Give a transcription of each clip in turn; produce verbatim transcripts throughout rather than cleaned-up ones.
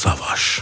ساواش.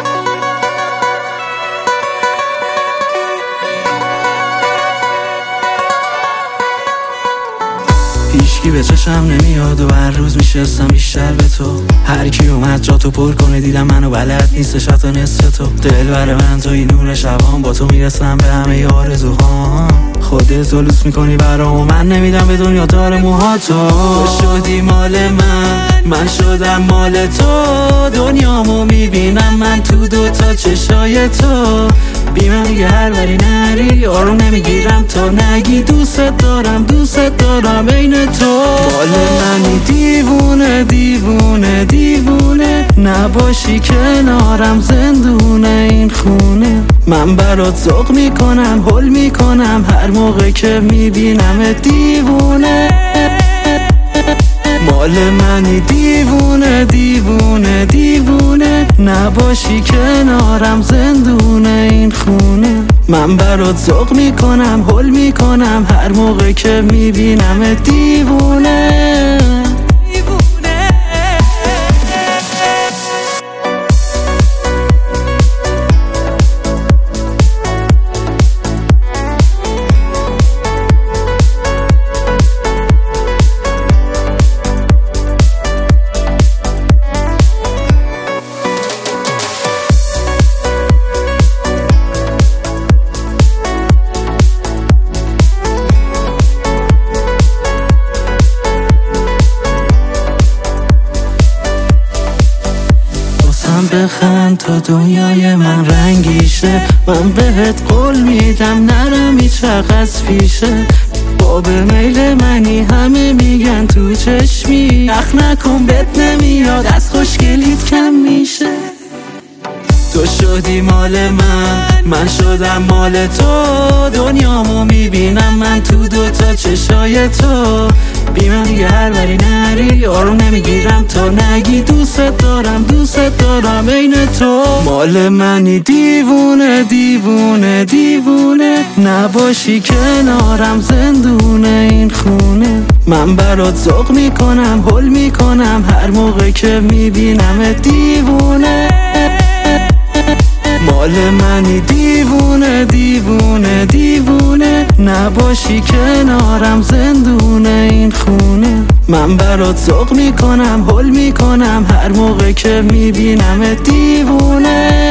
هیچکی به چشم نمیاد و هر روز میشستم بیشتر به تو. هر کی اومد جا تو پر کنه دیدم منو بلد نیستش حتی نصف تو. دل بر من توی نور شبان با تو میرسم به همه آرزوهام. خودت زلوس میکنی برام و من نمیدم به دنیا دار موهاتو. تو شدی مال من، من شدم مال تو. دنیامو میبینم من تو دوتا چشای تو. بی من دیگه هر وری نری آروم نمیگیرم تا نگی دوست دارم دوست دارم عین تو. مال منی دیوونه دیوونه دیوونه، نباشی کنارم زندونه این خونه. من برات ذوق میکنم حل میکنم هر موقع که میبینم دیوونه. مال منی دیوونه دیوونه دیوونه، نباشی کنارم زندونه این خونه. من برات ذوق میکنم حل میکنم هر موقع که میبینم دیوونه. بخند تا دنیای من رنگیشه. من بهت قول میدم نرم هیچ وقت از پیشه. باب میل منی همه میگن تو چشمی. اخ نکن بهت نمیاد از خوشگلیت کم میشه. تو شدی مال من، من شدم مال تو. دنیامو میبینم من تو دوتا چشای تو. بی من دیگه هر وری نری آروم نمیگیرم تا نگی دوست دارم دوست دارم عین تو. مال منی دیوونه دیوونه دیوونه، نباشی کنارم زندونه این خونه. من برات ذوق میکنم حل میکنم هر موقع که میبینم دیوونه. مال منی دیوونه دیوونه دیوونه، نباشی کنارم زندونه این خونه. من برات ذوق میکنم حل میکنم هر موقع که میبینم دیوونه.